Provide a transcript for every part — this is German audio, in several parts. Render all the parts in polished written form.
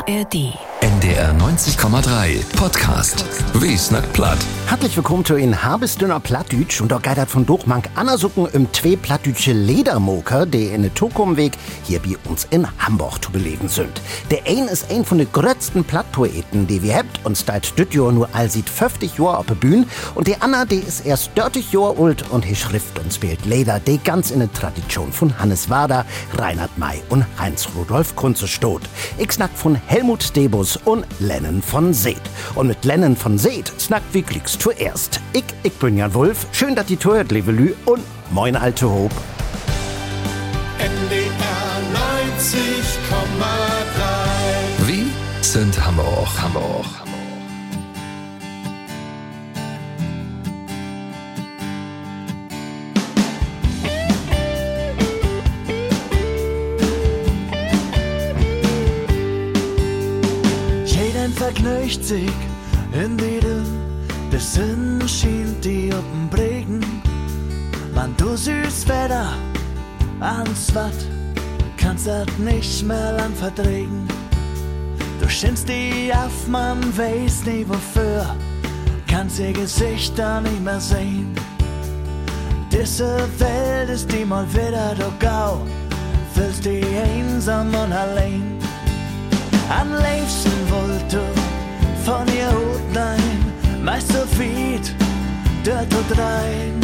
ARD. NDR 90,3 Podcast. Wie snackt platt? Herzlich willkommen zu in Habesdünner Plattdütsch und auch geidert von Durchmank Anasucken im zwei plattdütsche Ledermoker, die in den Tukumweg hier bei uns in Hamburg zu belegen sind. Der ein ist ein von den größten Plattpoeten, die wir habt und steht dit Jahr nur all sieht 50 Jahre auf der Bühne und der Anna, die ist erst 30 Jahre alt und die schrift und spielt Leder, die ganz in der Tradition von Hannes Wader, Reinhard May und Heinz-Rudolf Kunze steht. Ich snack von Helmut Debus und Lennon von Seet. Und mit Lennon von Seet snackt wie Klicks zuerst. Ich bin Jan Wulff. Schön, dass die Tour liebe Lü und moin alte Hob. NDR 90,3. Wie sind Hamburg? Vergnügt sich in jedem, der Sinn schien die oben Bregen. Man, du süß Wetter, ans Watt, kannst das nicht mehr lang verdrehen. Du schienst die auf, man weiß nie wofür, kannst ihr Gesichter nicht mehr sehen. Diese Welt ist die mal wieder du gau, fühlst dich einsam und allein. Am liebsten wollt du von ihr Hut nein, meist so weit, dort und rein.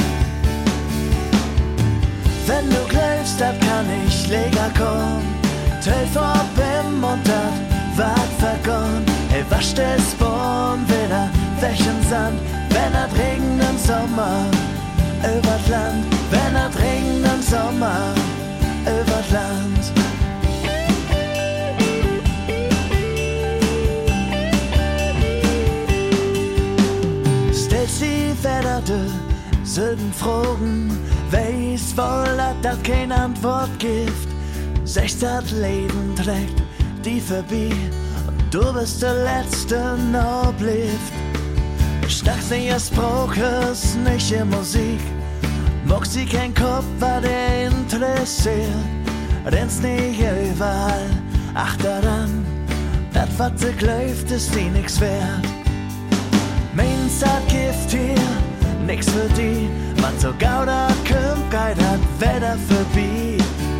Wenn du glaubst, das kann ich leger kommen, teil vor Bim und dat wart vergonnen. Ey, wasch des Born wieder, welchen Sand, wenn er regnet im Sommer, übert Land, wenn er regnet im Sommer, übert Land. Werderte Süden Fragen, weiß wohl, dass keine Antwort gibt. Sech das Leben trägt die vorbei und du bist der Letzte noch blieft. Schnackst nicht ihr Spruch, ist nicht ihr Musik. Mock sie kein Kopf, was der interessiert. Rennst nicht überall, ach daran, das was sie läuft, ist die nix wert. Meins hat Gift hier, nix für die, man so gauda kommt, geit hat Wetter vorbei.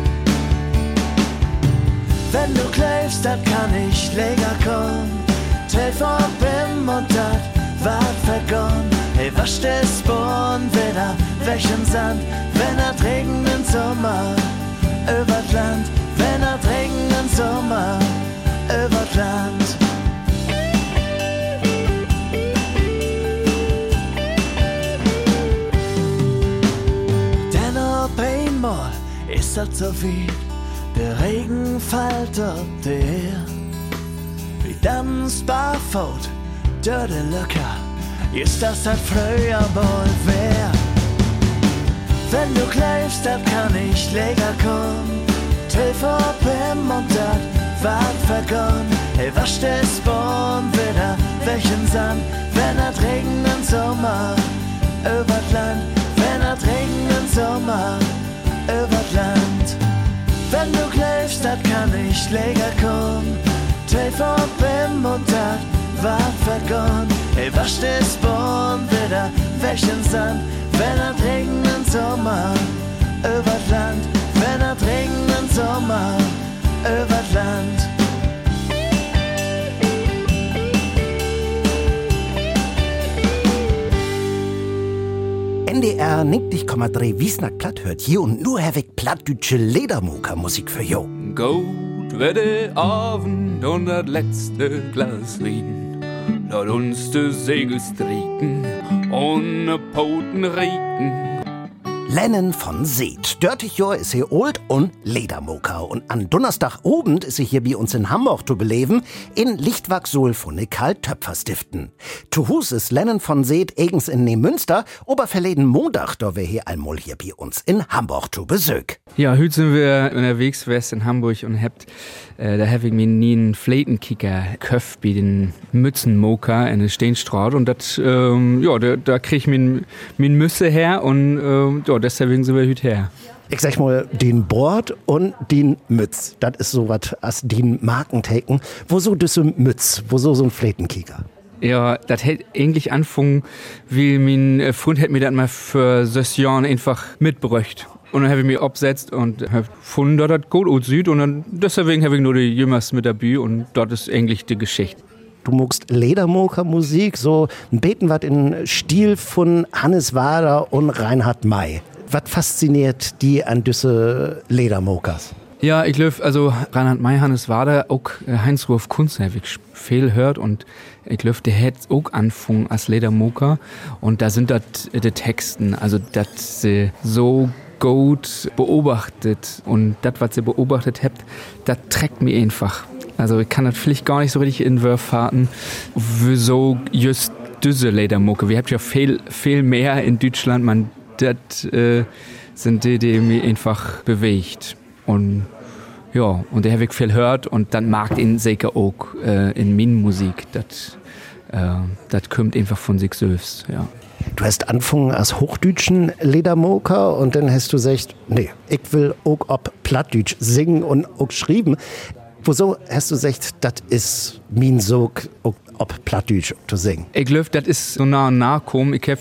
Wenn du klebst, dat kann ich leger kommen, teil vor Bim und dat wart vergonnen. Hey, wasch des Born wieder, welchen Sand, wenn er regnet im Sommer, übert Land, wenn er regnet im Sommer, übert Land. Einmal ist das so weit, der Regen fällt auf die Erde. Wie tanzt barfuß durch die Lücke, ist das früher mal wär. Wenn du klebst, das kann ich leger kommen, teil vor Bim und dat wart vergonnen. Hey, wasch des Born wieder, welchen Sand, wenn er regnet im Sommer, übert Land, wenn er regnet im Sommer, übert Land. Wenn du klebst, dat kann ich leger kommen, teil vor Bim und dat wart vergonnen. Ey, wasch des Born wieder, welchen Sand, wenn er regnet im Sommer, übert Land, wenn er regnet im Sommer, übert Land. NDR 90,3 wie snackt platt hört hier und nur herweg plattdütsche Ledermoker Musik für jo. Gut wird der Abend und das letzte Glas Wein. Lass uns die Segel stricken und ne Poten riechen. Lennon von Seet. 30 Jahre ist hier alt und Ledermoker. Und an Donnerstagabend ist sie hier bei uns in Hamburg zu beleben, in Lichtwachsul von den Karl-Töpfer-Stiften. Zu Hus ist Lennon von Seet eigens in Neumünster, aber verleden Montag, da wir hier einmal hier bei uns in Hamburg zu Besuch. Ja, heute sind wir unterwegs west in Hamburg und da hab ich mir nie einen Fletenkicker köpft bei den Mützenmoker in der Steenstraße und das, da krieg ich min Müsse her und deswegen sind wir heute her. Ich sag mal, den Bord und den Mütz. Das ist so was als den Markenteken. Wo so diese Mütz? Wo so ein Fletenkieker? Ja, das hätte eigentlich angefangen, wie mein Freund hätte mir das mal für 6 Jahren einfach mitgebracht. Und dann habe ich mich abgesetzt und habe gefunden, dass das gut aussieht. Und dann, deswegen habe ich nur die Jüngers mit dabei und das ist eigentlich die Geschichte. Du magst Ledermoker-Musik, so ein Beten was in Stil von Hannes Wader und Reinhard May. Was fasziniert die an diese Ledermokers? Ja, ich glaube, also Reinhard May, Hannes Wader, auch Heinz-Rudolf Kunz, habe ich viel hört und ich glaube, der hat auch angefangen als Ledermoker und da sind das die Texten, also das so gut beobachtet und das, was ihr beobachtet habt, das trägt mir einfach. Also ich kann das vielleicht gar nicht so richtig in Wörfahrten, wieso just diese Ledermucke. Wir haben ja viel mehr in Deutschland, das sind die mich einfach bewegt. Und ja, und der habe ich viel hört und dann mag ihn sicher auch in meiner Musik. Das kommt einfach von sich selbst, ja. Du hast angefangen als hochdeutschen Ledermoker und dann hast du gesagt, nee, ich will auch ob Plattdeutsch singen und auch schreiben. Wieso hast du gesagt, das ist mein Sog, ob Plattdeutsch zu singen? Ich glaube, das ist so nah gekommen. Ich habe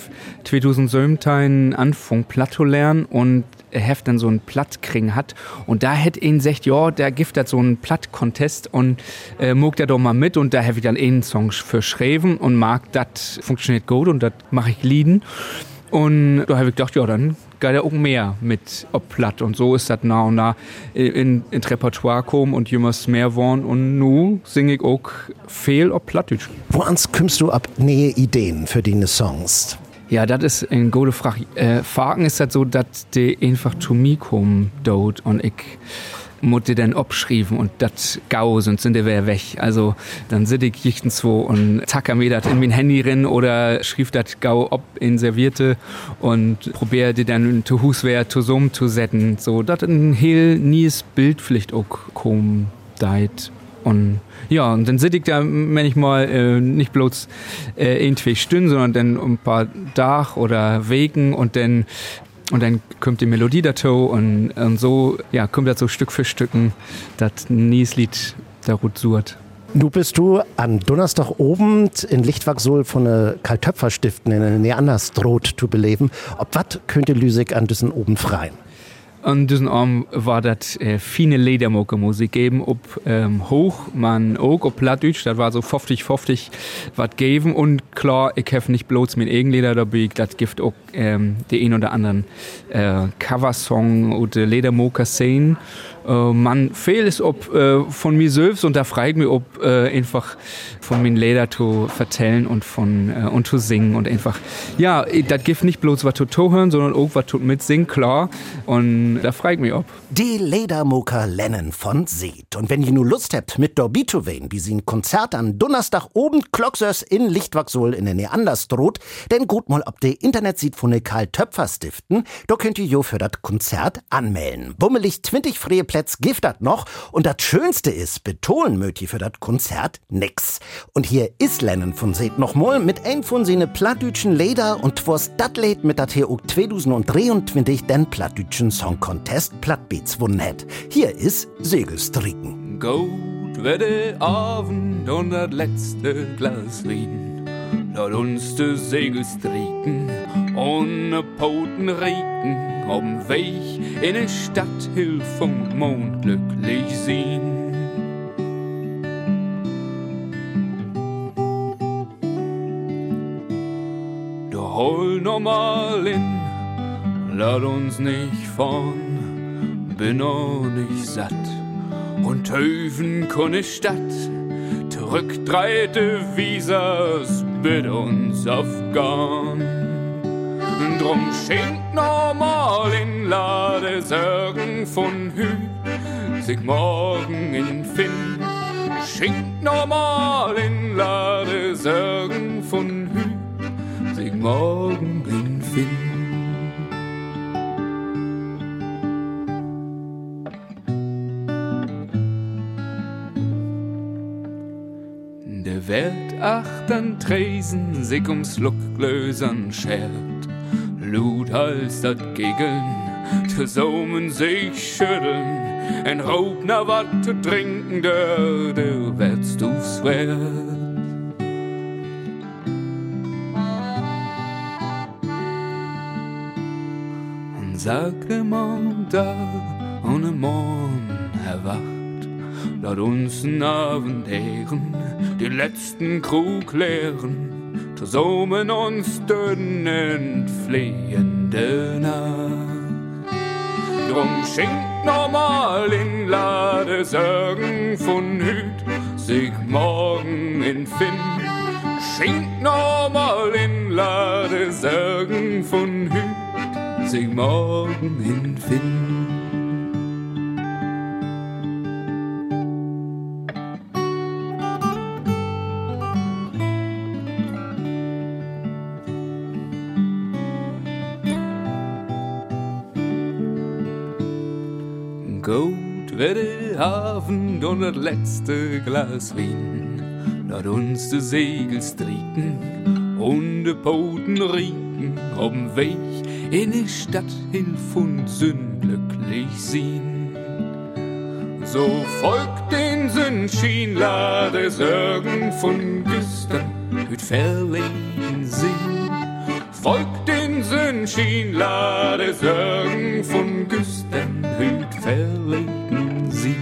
2017 angefangen, Platt zu lernen und habe dann so einen Plattkring hat. Und da hätte ihn gesagt, ja, da gibt es so einen Platt-Contest und mag der doch mal mit. Und da habe ich dann einen Song für geschrieben und mag, das funktioniert gut und das mache ich Lieden. Und da habe ich gedacht, ja, dann geht ja auch mehr mit ob Platt. Und so ist das nah und nah in Repertoire gekommen und jemals mehr geworden. Und nun singe ich auch viel ob Plattdeutsch. Woans kommst du ab neue Ideen für deine Songs? Ja, das ist eine gute Frage. Faken ist das so, dass die einfach zu mir kommen dort und ich muss die dann abschreiben und das gau, sonst sind die wieder weg. Also dann sitze ich jichten so und zacke mir das in mein Handy rein oder schrieb das gau ab in Servierte und probiere die dann zu Huswehr zusammenzusetzen. So, dass ein heel nies Bild vielleicht auch kommen deit. Und ja, und dann sitze ich da manchmal nicht bloß 1-2 Stunden, sondern dann ein paar Tage oder Wegen und dann kommt die Melodie dazu und so ja, kommt das so Stück für Stück das Nieslied da gut sucht. Nu bist du an Donnerstag oben in Lichtwachsol von der Karl-Töpfer-Stiften in der Neanderstroth zu beleben. Ob was könnte Lüsig an diesen oben freien? An diesem Abend war das feine Ledermucke-Musik geben, ob hoch, man auch, ob Plattdeutsch, das war so 50-50 was geben und klar, ich habe nicht bloß mit Eigenleder dabei, das gibt auch die ein oder anderen Coversong oder Ledermucke-Szenen. Man fehlt es ob von mir selbst und da fragt mich ob einfach von meinen Leder zu vertellen und und zu singen und einfach ja, das gibt nicht bloß was zu hören, sondern auch was zu mitsingen, klar und da fragt mich ob. Die Ledermoker Lennen von Seed. Und wenn ihr nur Lust habt, mit dabei zu wählen, wie sie ein Konzert am Donnerstag oben Klocksers in Lichtwachsol in der Neanderstroth, dann gut mal ob die Internetseite von der Karl-Töpfer-Stiften, da könnt ihr jo für das Konzert anmelden. Bummelig 20 freie Plätze gibt das noch und das Schönste ist, betonen mögt ihr für das Konzert nix. Und hier ist Lennen von Seed noch mal mit ein von seine plattdeutschen Leder und was dat Lied mit dat hier auch 2023 den plattdeutschen Song Contest Plattbeats gewonnen hat. Hier ist Segelstricken. Gut wird der Abend und das letzte Glas Wein. Lass uns die Segel stricken und ne Poten regen. Auf dem Weg in die Stadt hilf und Mond glücklich sehen. Du hol noch mal in, lass uns nicht fahren, bin noch nicht satt. Und Töven kunne Stadt, zurückdreite Visas, bitte uns Afghan. Drum schenkt normal in Lade Sorgen von Hü, sich morgen in Finn. Schenkt normal in Lade Sorgen von Hü, sich morgen in Finn. Der Welt achtern Tresen sich ums Luckglösern schert. Lut als dat Gegeln zusammen sich schütteln, en Raub nach wat zu trinken, der wärst du's wert. Und sagte man da, ohne Morgen erwacht, laut uns n Abend ehren, den letzten Krug leeren, zusammen uns dünn entfliehende Nacht. Drum schenkt normal in Lade Sorgen von Hüt, sich morgen in Finn. Schenkt normal in Lade Sorgen von Hüt, sich morgen in Finn. Gut wird der Abend und das letzte Glas Wein. Lass uns die Segel stricken und die Poten rieken, ob'n Weg in die Stadt hilf uns glücklich sein. So folgt den Sonnenschein, lade Sorgen von gestern hüt verlegen sein. Folgt den Sonnenschein, lade Sorgen von gestern hüt verlegen sein.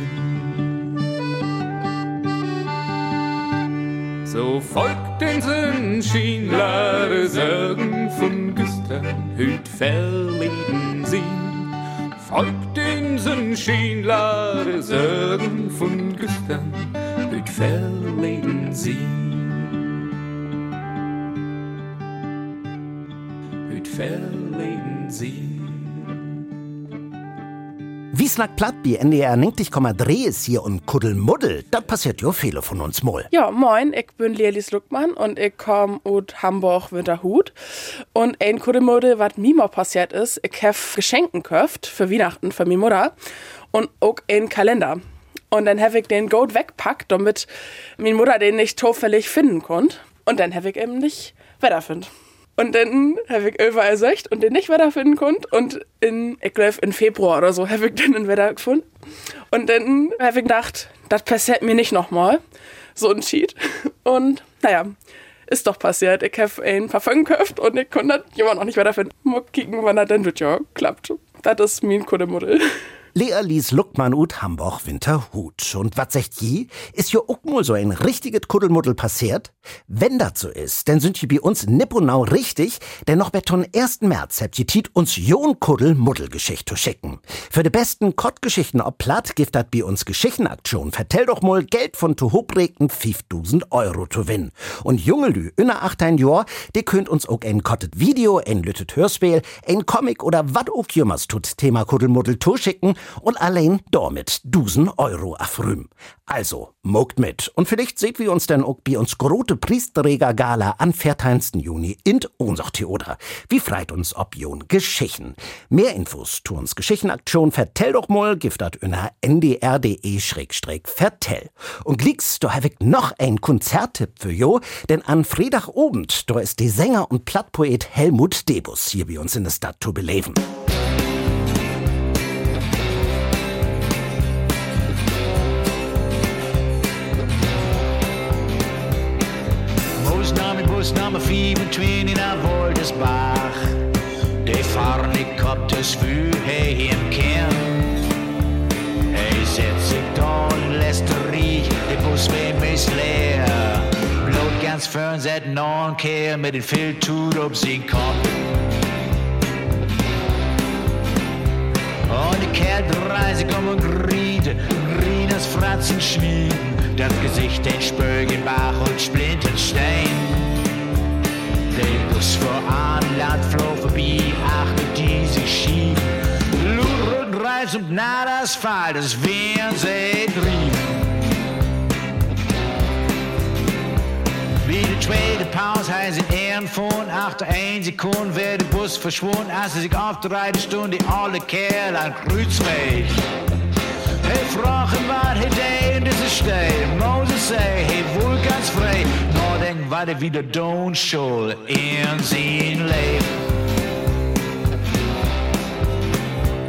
So folgt den Sonnenschein, lade Sorgen von gestern hüt verlegen sein. Folgt den Sonnenschein, lade Sorgen von gestern hüt verlegen sein. Verlegen sie. Wie snackt platt wie NDR 90,3 ist hier und Kuddelmuddel, das passiert jo viele von uns mal. Ja, moin, ich bin Lelis Luckmann und ich komm aus Hamburg Winterhut. Und ein Kuddelmuddel, was mir mal passiert ist, ich hab Geschenken gekauft für Weihnachten für meine Mutter und auch einen Kalender. Und dann hab ich den Gold wegpackt, damit meine Mutter den nicht zufällig finden konnte. Und dann hab ich eben nicht wiederfinden. Und dann habe ich überall gesucht und den nicht wiederfinden konnte. Und ich glaube, in Februar oder so habe ich den wieder gefunden. Und dann habe ich gedacht, das passiert mir nicht nochmal. So ein Cheat. Und naja, ist doch passiert. Ich habe ein Parfum gekauft und ich konnte das immer noch nicht wiederfinden. Mal kicken, wann das denn wird, ja, klappt. Das ist mein Kuddelmuddel. Lelis Luckmann ut Hamburg Winterhut. Und was sagt je? Ist jo auch mal so ein richtiges Kuddelmuddel passiert? Wenn das so ist, dann sind die bei uns nipponau richtig, denn noch beton 1. März habt ihr Tiet uns Jon Kuddel-Muddelgeschichte zu schicken. Für die besten Kottgeschichten ob platt gibt das bei uns Geschichtenaktion. Vertell doch mal Geld von zu hochprägten 5.000 € zu gewinnen. Und junge Lü, inner 18 Jahr, die könnt uns auch ein kottet Video, ein lüttet Hörspiel, ein Comic oder wat auch jümmers tut Thema Kuddelmuddel zu schicken und allein damit 1.000 € afrüm. Also, mogt mit. Und vielleicht seht wir uns dann auch bei uns grote Priesträger-Gala am 14. Juni in unser Theater. Wie freit uns ob Jon Geschichten. Mehr Infos zu uns Geschichtenaktion vertell doch mal, gibt dat unter ndr.de/vertell. Und glieks, da hab ich noch ein Konzerttipp für jo, denn an Freitagabend, da ist der Sänger und Plattpoet Helmut Debus hier bei uns in der Stadt zu beleben. Nummer 25 nach Woltersbach. Die fahren die Koptes für hey im Kern. Hey, setz sich da und lässt riech, der Bus ist leer. Blut ganz fern, seit noch ein Kerl mit den Filttut ob sie kommt. Und die Kerl drei sich und grien das Fratzen schmieden. Das Gesicht den Spögenbach und Splinterstein. Der Bus voran, Land floh vorbei, achte die sich schieben. Lur und Reis und nah das Asphalt, das wären sie drüben. Wie die zweite Pause heißt in Ehren von 8 1 Sekunden wäre der Bus verschwunden, als er sich auf der Reitestunde die alle Kerl an Kreuzweg. Hey, fragen wat hij deed in deze stad. Moses zei, hey, wohl ganz frei. Nou, denk wat hij wieder doen soll in zijn leven.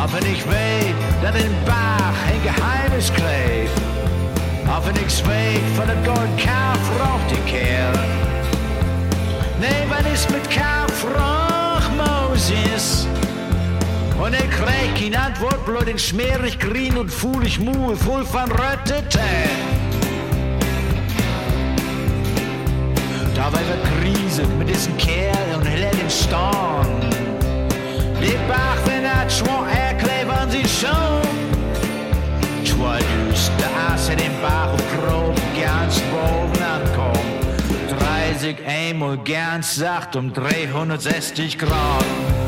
Auch wenn ich weet, dat in Bach ein Geheimnis klebt. Auch wenn ich's weet, von der Golden Kalf raucht die Kerl. Nee, wann ist mit Kalf frag Moses? Und krieg ihn Antwort, bloß den schmierig grün und fuhlig Muhe, voll von Röttete. Dabei wird Krise mit diesem Kerl und hält den Storn. Die Bach, wenn er schwor erklärt, waren sie schon. Schwor düster, als er den Bach und grob ganz boven ankommt. 30 einmal ganz sacht 360 Grad.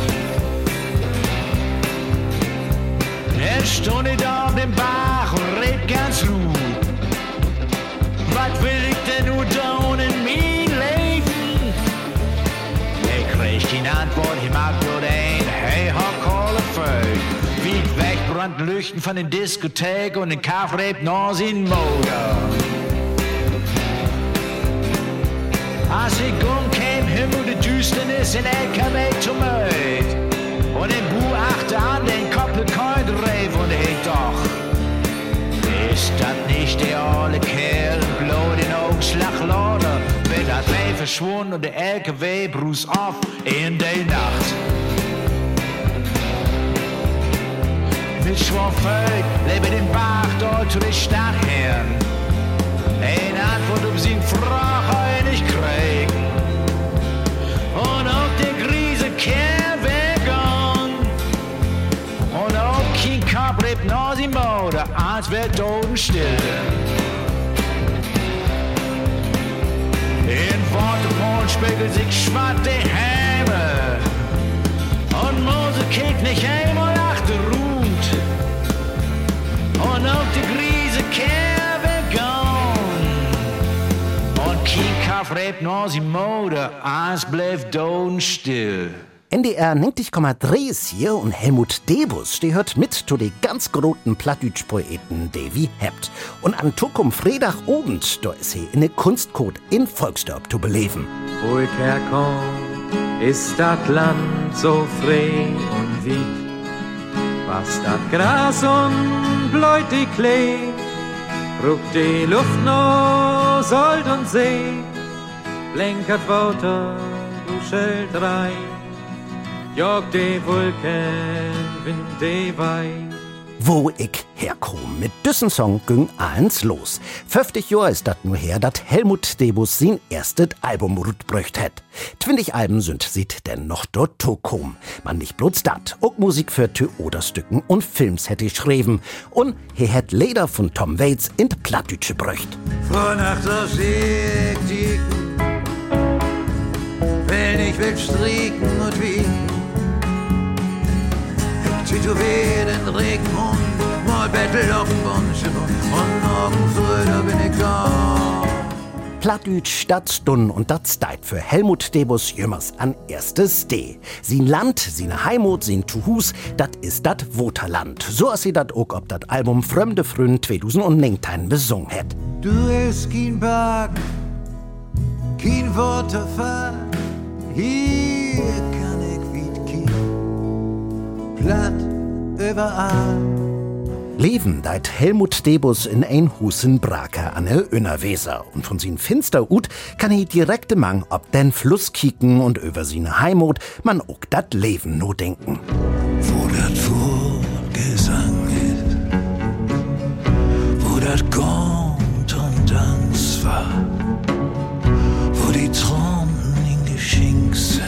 Er stund da auf dem Bach und red ganz ruhig. Was will ich denn nur da in mein Leben? Er kriegt die Antwort, ich mag nur den, hey, hock alle Vögel. Wie weg brannten Lüchten von den Diskotheken und den Kaff rebt noch sin Motor. Als ich umkäm, Himmel die Düsternis in LKW zu möd. Und den Bu achte an den Koppelkein dreif und ich doch. Ist das nicht der alle Kerl, bloß den Augenschlaglader? Wird das Weh verschwunden und der LKW brus auf in der Nacht. Mit Schwurfeld lebe den Bach dort zu den Stadtherren. Ein Antwort sie ihn Frage nicht krieg. Und auch der Griese Kerl weggegangen. Und auch kein Kopf lebt noch im Motor, als wär totenstill. In Wortepol spiegelt sich schwatte Häme. Und Mose kickt nicht einmal nach der Ruht. Und auch die Griese Kerbe gone. Und kein Kaff rebt noch im Motor, als bleibt totenstill. NDR 90,3 ist hier und Helmut Debus, der hört mit zu den ganz großen Plattdütsch-Poeten, die wie hebt. Und an Tukum Freitagabend, da ist in ne Kunstcode in Volksdorp zu beleben. Wo ich herkomm, ist das Land so frei und weit. Was das Gras und bläut die Klee, ruckt die Luft noch Sold und See, blänkert Wouter, du Schild rein. Jog die Wolken, Wind die Weih. Wo ich herkomm, mit düssen Song ging eins los. 50 Jahre ist dat nur her, dat Helmut Debus sein erstes Album rutbrücht hat. 20 Alben sind sieht denn noch dort tokom. Man nicht bloß dat, auch Musik für Theaterstücken und Films hätte ich schreiben. Und er hat Leder von Tom Waits in Plattdütsche brücht. Vor Nacht so schick ticken, wenn ich will stricken und wiegen. Tätowiert den Regenhund, mal Bettel auf dem Wunschebund und morgen früh, da bin ich da. Plattdütsch, dat Stun und dat Steit für Helmut Debus jümmers an erstes D. Sein Land, seine Heimat, sein Zuhus, dat ist dat Woterland. So as sie dat auch ob dat Album Fremde Frühen 2019 besungen hat. Du hast kein Berg, kein Waterfall, hier kann ich wie kein Platt überall. Leben deit Helmut Debus in ein Husen Braker an der Önnerweser. Und von sin finster Ut kann er direkte Mang ob den Fluss kicken und über seine Heimat man auch dat Leben no denken. Wo dat Gesang ist, wo dat kommt und Tanz war, wo die Traumen in Geschenk sind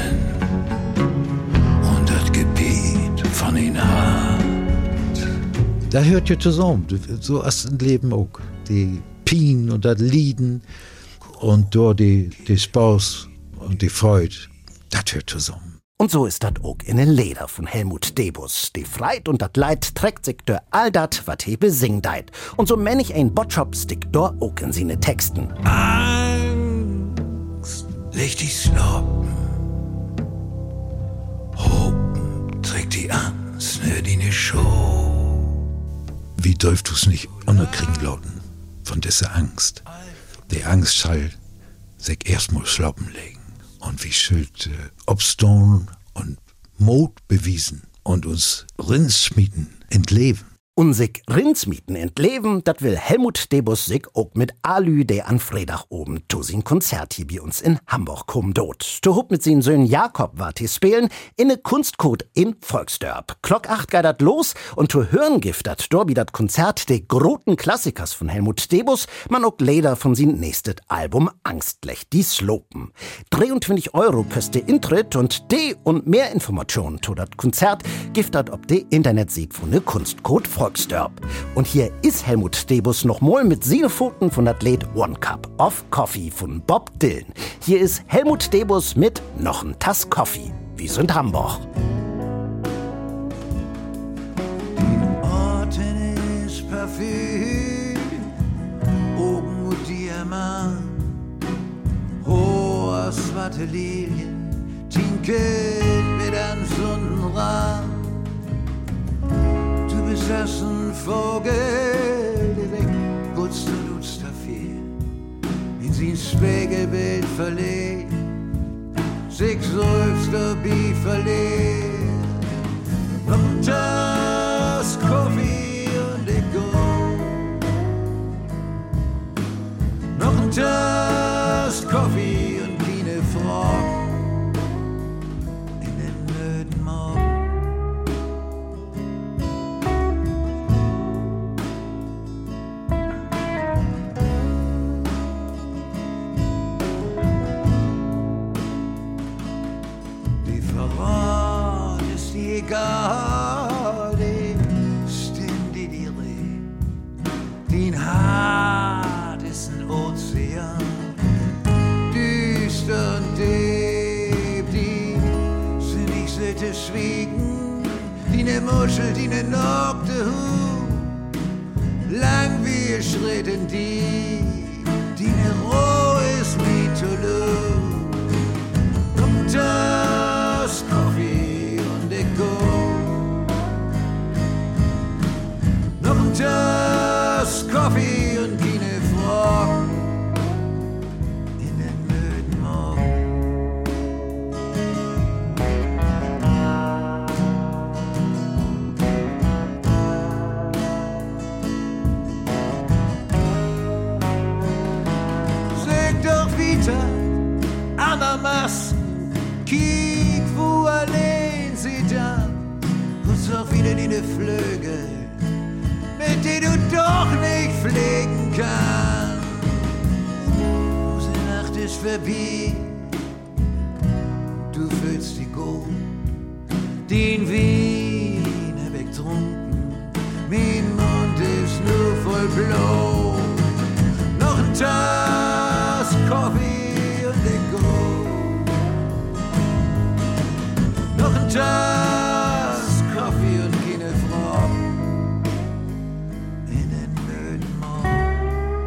und dat Gebiet von ihnen hat. Da hört ihr zusammen, so ist ein Leben auch. Die Pien und das Lieden und dort die Spaß und die Freude, das hört zusammen. Und so ist dat auch in den Leder von Helmut Debus. Die Freit und dat Leid trägt sich durch all dat, wat he besingt deit. Und so männlich ein Botschop stickt dort auch in seine Texten. Angst, leg dich sloppen. Hopen, trägt die Angst, ne die ne Show. Wie dürft du's nicht unerkriegen lauten von dieser Angst? Die Angst soll sich erstmal sloppen legen. Und wie schuld Obstone und Mut bewiesen, und uns Rindsmieten entleben. Und sich Rindsmieten entleben, dat will Helmut Debus sich auch mit Alü, der an Freitag oben zu sin Konzert hier bei uns in Hamburg kommen dort. Du hupt mit sin Söhn Jakob wart hier spielen in ne Kunstcode in Volksdörp. Klock 8 geht dat los und zu hören gift dat dort wie dat Konzert de groten Klassikers von Helmut Debus, man auch Lieder von sin nächstes Album Angstlich, die Slopen. 23 € kostet der Intritt und de und mehr Informationen zu dat Konzert gift dat ob de Internetseite von ne Kunstcode Volksdörp. Und hier ist Helmut Debus noch mal mit Pfoten von das Lied One Cup of Coffee von Bob Dylan. Hier ist Helmut Debus mit noch ein Tass Coffee. Wir sind Hamburg. Orten ist Parfüm, Augen und Diamant, hoher swarte Lilien, tinkelt mit einem Sonnenrand. Du bist das ein Vogel, der wegputzt und tut's dafür, in sein Spiegelbild verlegt, sich seufzt dabei verliert. Noch ein Tass Kaffee und ich go. Noch ein Tass Kaffee und keine Frage in den blöden Morgen. Egal, die Stimme, die redet, dein Hart ist ein Ozean, düster und deep, die sind nicht selten schwiegen, die ne Muschel, die ne nackte Hut, lang wie ein Schritt in die ne roh ist wie Toulouse. Kommt das Kaffee noch ein Tass Kaffee und keine Fragen in den blöden Morgen. Sag doch wieder an der Masken, kiek wo allein sie da, und auch wieder die Flügel, mit denen du doch nicht fliegen kannst. Unsere Nacht ist vorbei, du fühlst die gut, den Wein hab ich getrunken, mein Mund ist nur voll Blut. Noch ein Tass Kaffee und ich go. Noch ein Tass Kaffee und keine Fragen in den blöden Morgen.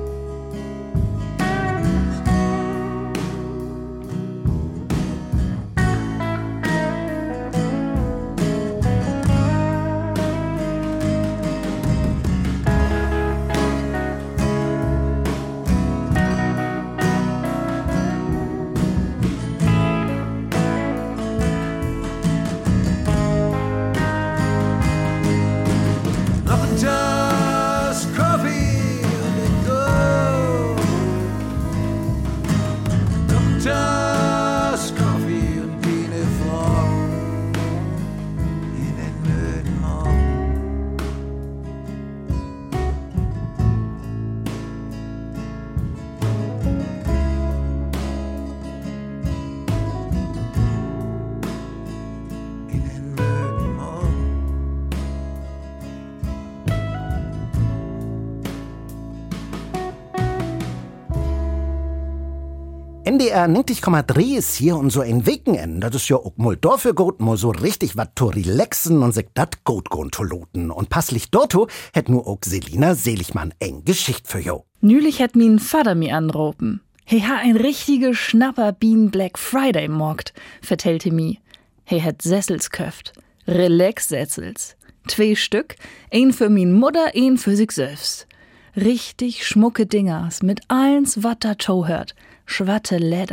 NDR 90,3 ist hier und so ein Wochenende. Das ist ja auch mal dafür gut, mal so richtig wat zu relaxen und sich dat gut gehen zu loten. Und passlich dorto hätt nur auch Selina Seligmann eng Geschicht für jo. Nülich hätt min Vater mi anropen. He ha ein richtige Schnapper Bean Black Friday morgt, vertellte mi. He hätt Sessels köft. Relax-Sessels. 2 Stück, ein für min Mutter, ein für sich selbst. Richtig schmucke Dingers mit allens wat dato hört. Schwatte Leder,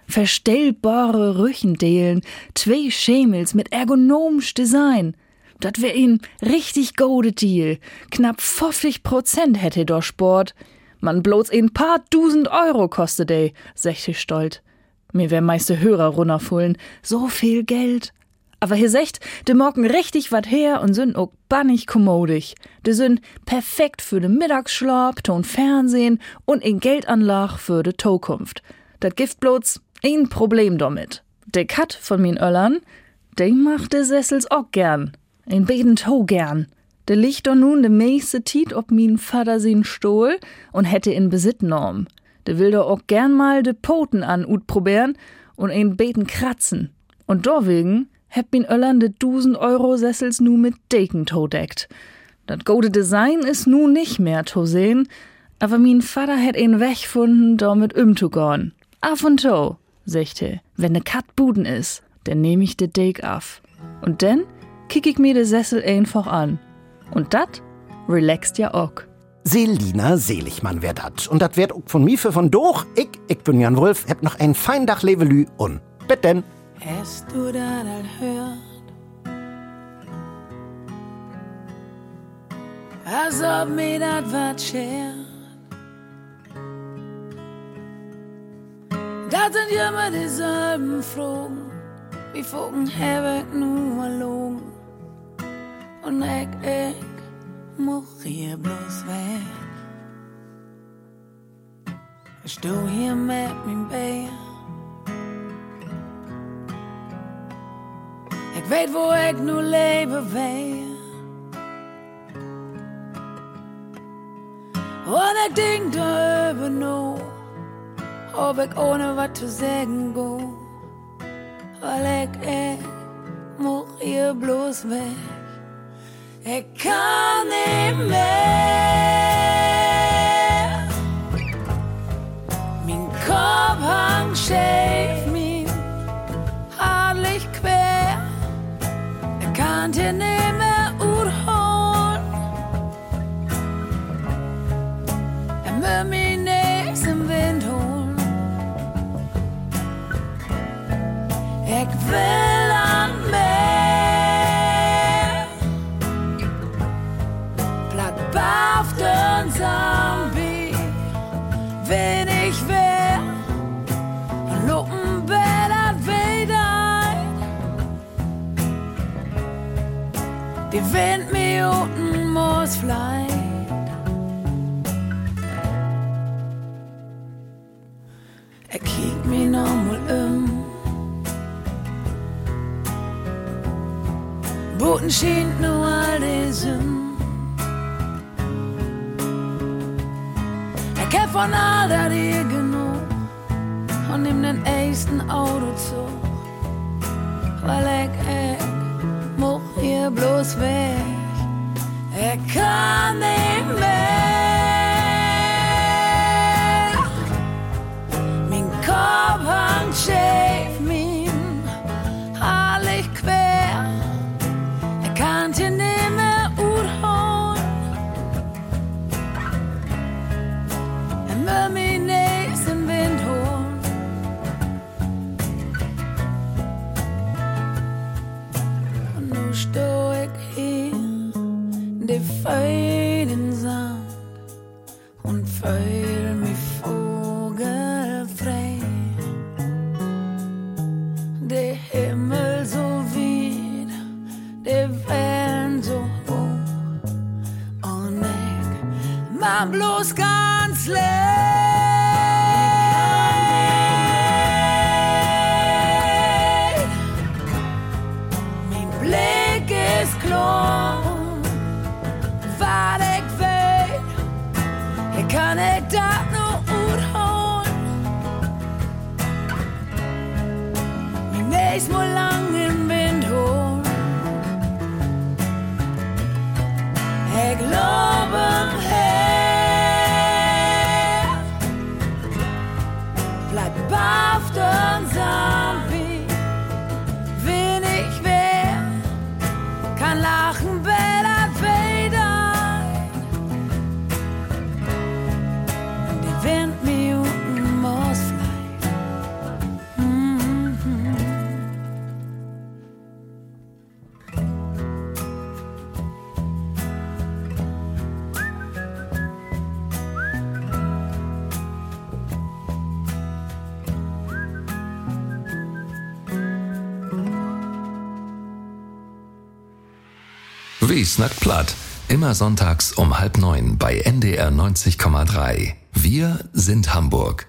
verstellbare Rüchendelen, 2 Schemels mit ergonomisch Design. Dat wär ein richtig gode Deal. Knapp 50% hätte der Sport. Man bloß ein paar 1000 Euro kostet ey, sagt er stolz. Mir wär meiste Hörer runterfullen. So viel Geld. Aber hier secht, de morgen richtig wat her und sind auch bannig kommodig. De sind perfekt für de Mittagsschlaf, ton Fernsehen und in Geldanlage für de Zukunft. Dat gibt bloß ein Problem damit. De Kat von min Öllern, de macht de Sessels auch gern. In beden Toe gern. De liegt doch nun de meiste Tiet ob min Vater sin Stohl und hätte in Besitz norm. De will doch auch gern mal de Poten an ut probieren und in beten kratzen. Und dorwegen heb min Öllern de 1000 Euro Sessels nu mit Deken Toe deckt. Dat gute Design is nu nicht mehr to sehen, aber min Vater hätt een Weg gefunden, da mit zu gorn. Af und to, sagt er, wenn de Kat buden is, dann nehm ich de Dek af. Und dann kick ich mir de Sessel einfach an. Und dat relaxt ja auch. Selina Seligmann wär dat. Und dat werd auch von mir für von doch. Ich bin Jan Wolf, hab noch ein fein Dach Levelü und bet denn. Hast du das all hört? Als ob mir das wat schert. Das sind immer dieselben Fragen. Wie Vogel hab ich nur erlogen. Und ich mach hier bloß weg. Ich steh hier mit meinem Bär. Ich weet wo ich nur lebe wär. Und ich denk darüber noch, ob ich ohne was zu sagen go. Weil ich mach hier bloß weg. Ich kann nicht mehr. Mein Kopf hang schief, mein Haar liegt quer. Ich kann dir nicht mehr urholen. Er will mich nix im Wind holen. Ich will an Meer. Bleib auf den Zombie, wenn ich wär. Lupen bellert wieder ein. Die Windminuten muss vielleicht. Er kiegt mich nochmal Boten schient nur all die Sünden. Er kennt von all das hier genug und nimmt den ersten Autozug. Weil ich mach hier bloß weg. Er kann nicht mehr. Mein Kopf hängt schief, mein Haar liegt quer. Er kann dir nicht mehr urholen. Er will mich nicht in den Wind holen. Und nun steh ich hier, die feinen Sand und fühl mich vogelfrei. Der Himmel so weit, die Wellen so hoch und ich mach bloß ganz leid. Mein Blick ist klar. Kann ich das noch urholen? Mich nächst mal lang im Wind holen. Ich glaube, Herr, bleib auf den Zombie, wenn ich wär, kann lachen, bellert wieder. Wie snackt platt? Immer sonntags um 8:30 bei NDR 90,3. Wir sind Hamburg.